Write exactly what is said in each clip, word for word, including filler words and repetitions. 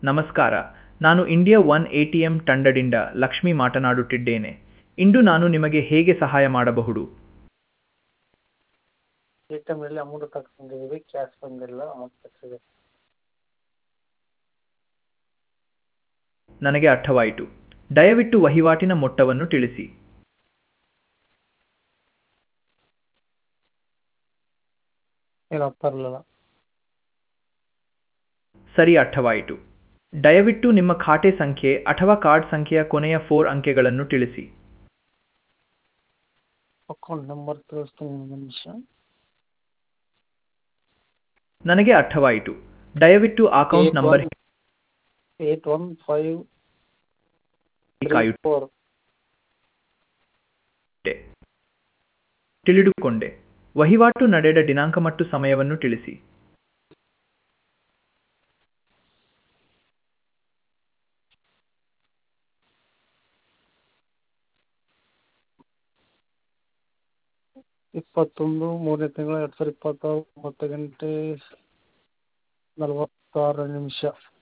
ನಮಸ್ಕಾರ. ನಾನು India one ATM ತಂಡದಿಂದ ಲಕ್ಷ್ಮಿ ಮಾತನಾಡುತ್ತಿದ್ದೇನೆ. ಇಂದು ನಾನು ನಿಮಗೆ ಹೇಗೆ ಸಹಾಯ ಮಾಡಬಹುದು? ಎ.ಟಿ.ಎಂನಲ್ಲಿ ಅಮೌಂಟ್ ತಗೊಂಡಿದ್ದೀವಿ, ಕ್ಯಾಶ್ ಬಂದಿಲ್ಲ, ಅಮೌಂಟ್ ಕಟ್ಟಿದೆ. ನನಗೆ ಅರ್ಥವಾಯಿತು. ದಯವಿಟ್ಟು ವಹಿವಾಟಿನ ಮೊತ್ತವನ್ನು ತಿಳಿಸಿ. ಏನು ಅರ್ಥ ಇರಲಿಲ್ಲ. ಸರಿ, ಅರ್ಥವಾಯಿತು. ದಯವಿಟ್ಟು ನಿಮ್ಮ ಖಾತೆ ಸಂಖ್ಯೆ ಅಥವಾ ಕಾರ್ಡ್ ಸಂಖ್ಯೆಯ ಕೊನೆಯ ಫೋರ್ ಅಂಕೆಗಳನ್ನು ತಿಳಿಸಿ. ಅಕೌಂಟ್ ನಂಬರ್ ತಿಳಿಸ್ತೀನಿ, ಒಂದು ನಿಮಿಷ. ನನಗೆ ಅರ್ಥವಾಯಿತು. ದಯವಿಟ್ಟು account eight number one eight one five three ಕಾಯುತ್ತೆ. ಫೋರ್ ತಿಳಿದುಕೊಂಡೆ. ವಹಿವಾಟು ನಡೆದ ದಿನಾಂಕ ಮತ್ತು ಸಮಯವನ್ನು ತಿಳಿಸಿ. ಇಪ್ಪತ್ತೊಂದು ಮೂರನೇ ತಿಂಗಳ ಎರಡು ಸಾವಿರದ ಇಪ್ಪತ್ತಾರು ಒಂಬತ್ತು ಗಂಟೆ ನಲವತ್ತಾರು ನಿಮಿಷ.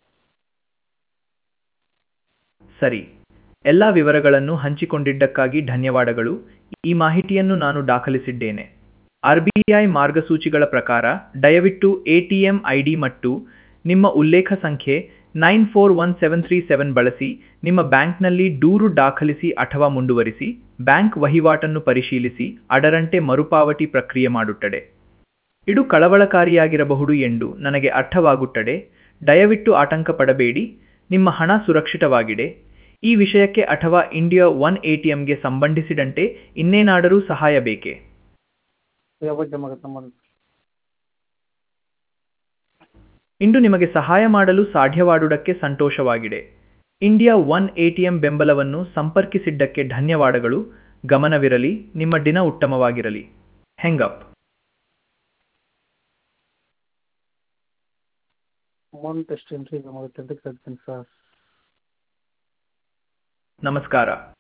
ಸರಿ. ಎಲ್ಲ ವಿವರಗಳನ್ನು ಹಂಚಿಕೊಂಡಿದ್ದಕ್ಕಾಗಿ ಧನ್ಯವಾದಗಳು. ಈ ಮಾಹಿತಿಯನ್ನು ನಾನು ದಾಖಲಿಸಿದ್ದೇನೆ. ಆರ್ ಬಿ ಐ ಮಾರ್ಗಸೂಚಿಗಳ ಪ್ರಕಾರ ದಯವಿಟ್ಟು ಎಟಿಎಂ ಐಡಿ ಮತ್ತು ನಿಮ್ಮ ಉಲ್ಲೇಖ ಸಂಖ್ಯೆ nine four one seven three seven ಬಳಸಿ ನಿಮ್ಮ ಬ್ಯಾಂಕ್ನಲ್ಲಿ ದೂರು ದಾಖಲಿಸಿ ಅಥವಾ ಮುಂದುವರಿಸಿ. ಬ್ಯಾಂಕ್ ವಹಿವಾಟನ್ನು ಪರಿಶೀಲಿಸಿ ಅದರಂತೆ ಮರುಪಾವತಿ ಪ್ರಕ್ರಿಯೆ ಮಾಡುತ್ತದೆ. ಇದು ಕಳವಳಕಾರಿಯಾಗಿರಬಹುದು ಎಂದು ನನಗೆ ಅರ್ಥವಾಗುತ್ತದೆ. ದಯವಿಟ್ಟು ಆತಂಕ ಪಡಬೇಡಿ. ನಿಮ್ಮ ಹಣ ಸುರಕ್ಷಿತವಾಗಿದೆ. ಈ ವಿಷಯಕ್ಕೆ ಅಥವಾ ಇಂಡಿಯಾ ಒನ್ ಎಟಿಎಂಗೆ ಸಂಬಂಧಿಸಿದಂತೆ ಇನ್ನೇನಾದರೂ ಸಹಾಯ ಬೇಕೇ? ಯಾವಾಗ ಜಮಾ ಮಾಡಿ? ಇಂದು ನಿಮಗೆ ಸಹಾಯ ಮಾಡಲು ಸಾಧ್ಯವಾದುದಕ್ಕೆ ಸಂತೋಷವಾಗಿದೆ. ಇಂಡಿಯಾ ಒನ್ ಎಟಿಎಂ ಬೆಂಬಲವನ್ನು ಸಂಪರ್ಕಿಸಿದ್ದಕ್ಕೆ ಧನ್ಯವಾದಗಳು. ಗಮನವಿರಲಿ, ನಿಮ್ಮ ದಿನ ಉತ್ತಮವಾಗಿರಲಿ. ಹೆಂಗಪ್. ಅಮೌಂಟ್ ಎಷ್ಟು ಎಂಟ್ರಿ ಆಗುತ್ತೆ ಅಂತ ಕೇಳ್ತೀನಿ ಸರ್. ನಮಸ್ಕಾರ.